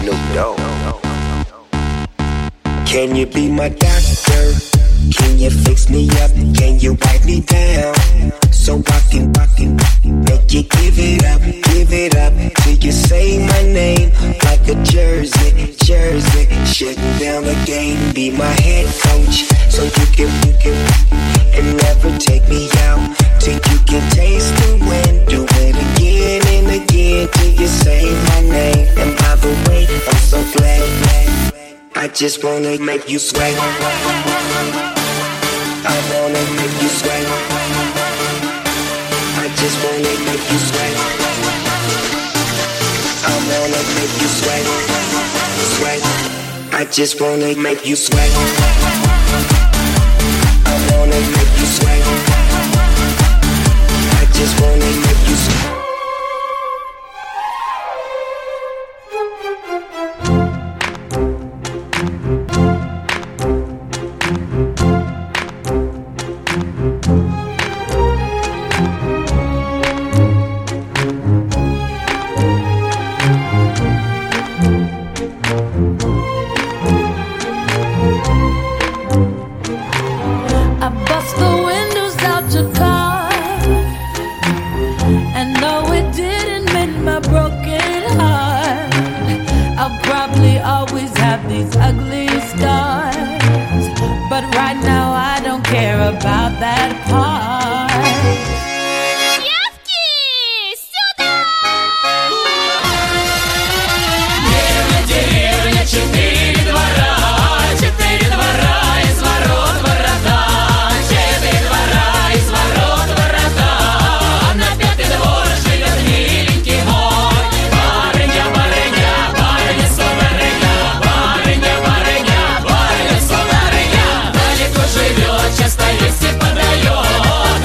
Snoop Dogg. Can you be my doctor? Can you fix me up? Can you write me down? So I can make you give it up till you say my name like a jersey. Shutting down the game, be my head coach, so you can and never take me out till you can taste the wind. Do it again and again till you say my name. And by the way, I'm so glad. I just wanna make you sweat. I wanna make you sweat. I just wanna make you sweat. I wanna make you sweat. I just wanna make you sweat. I wanna make you sweat. I just wanna make you sweat. Часто есть и подает.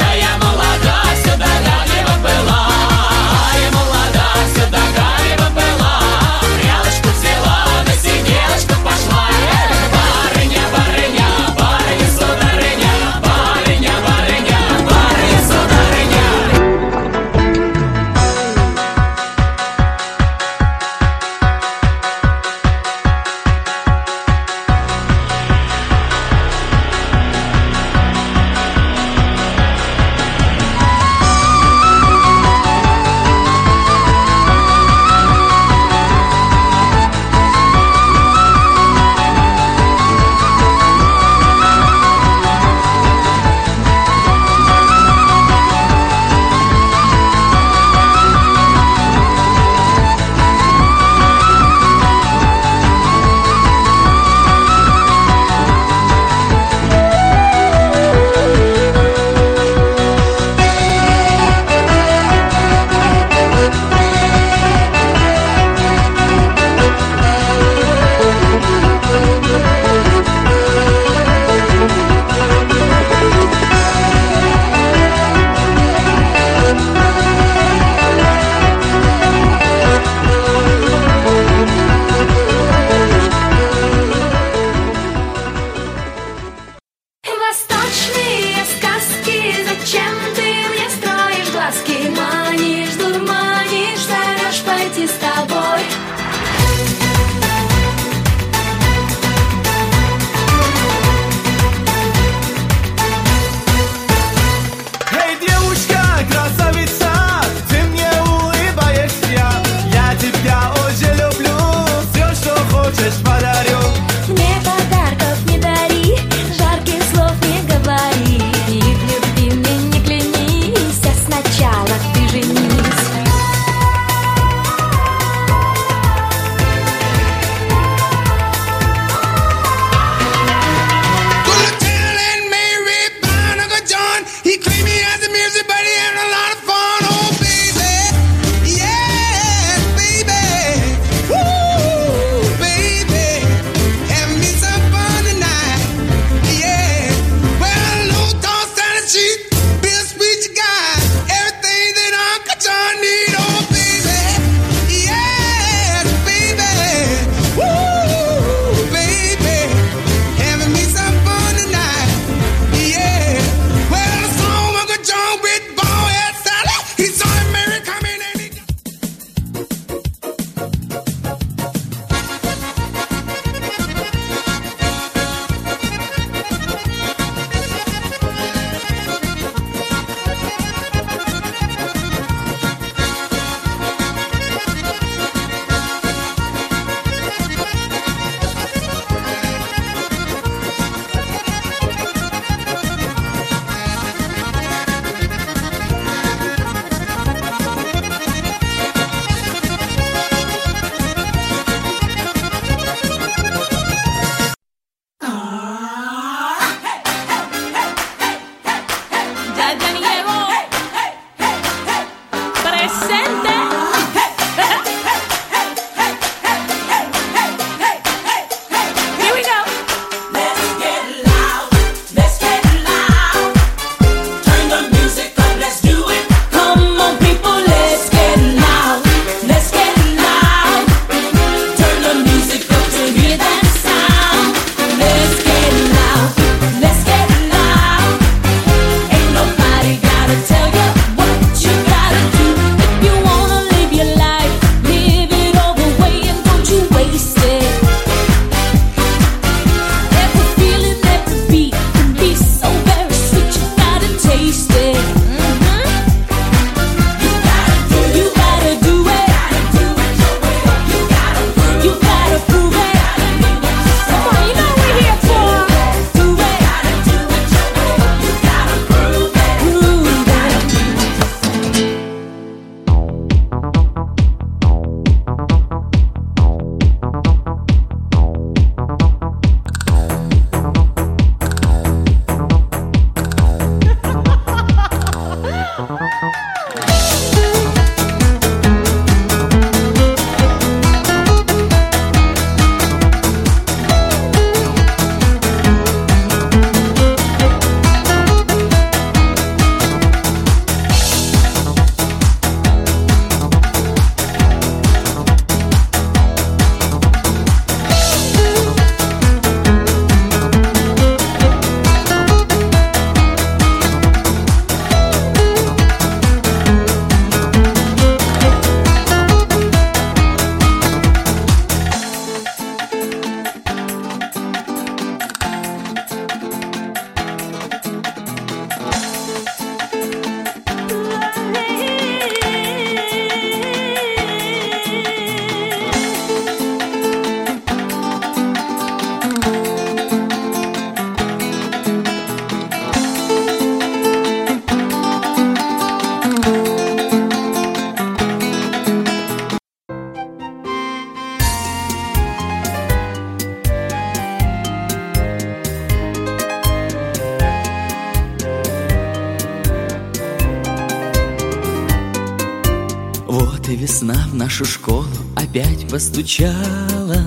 Вот и весна в нашу школу опять постучала.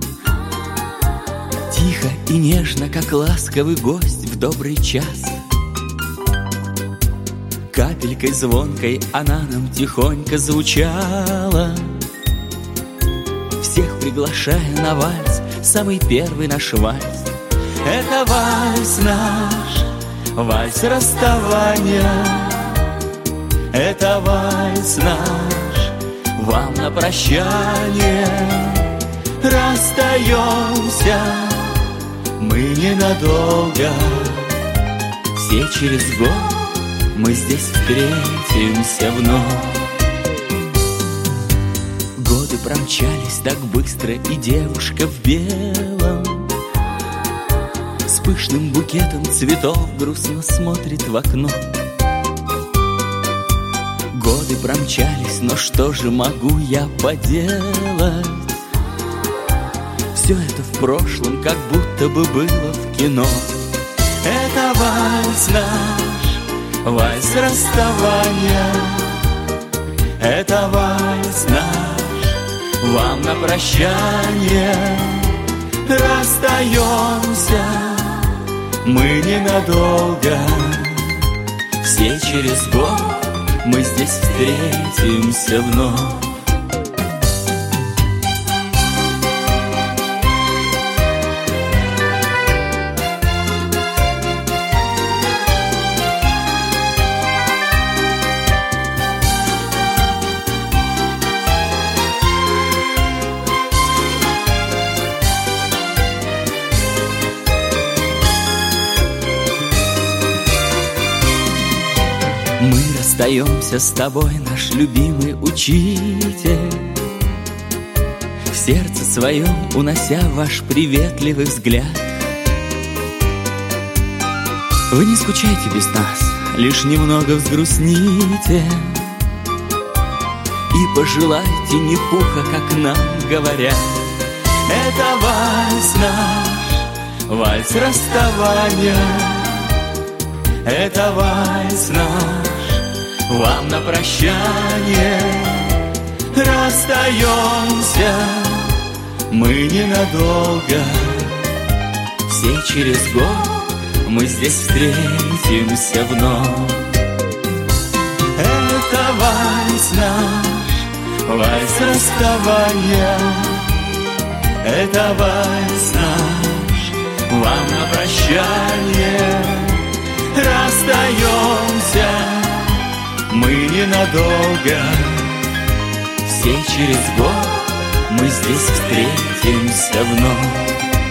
Тихо и нежно, как ласковый гость в добрый час. Капелькой звонкой она нам тихонько звучала, всех приглашая на вальс, самый первый наш вальс. Это вальс наш, вальс расставания. Это вальс наш, вам на прощание. Расстаемся мы ненадолго, все через год мы здесь встретимся вновь. Годы промчались так быстро, и девушка в белом с пышным букетом цветов грустно смотрит в окно. Годы промчались, но что же могу я поделать? Все это в прошлом, как будто бы было в кино. Это вальс наш, вальс расставания. Это вальс наш, вам на прощание. Расстаемся мы ненадолго, все через год мы здесь встретимся вновь. Мы расстаемся с тобой, наш любимый учитель, в сердце своем унося ваш приветливый взгляд. Вы не скучайте без нас, лишь немного взгрустните и пожелайте не пуха, как нам говорят. Это вальс наш, вальс расставания. Это вальс наш, вам на прощание. Расстаемся мы ненадолго, все через год мы здесь встретимся вновь. Это вальс наш, вальс расставания. Это вальс наш, вам на прощание. Расстаемся мы ненадолго, все через год мы здесь встретимся вновь.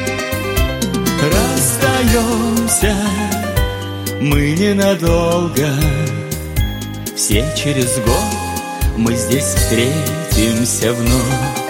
Расстаемся мы ненадолго, все через год мы здесь встретимся вновь.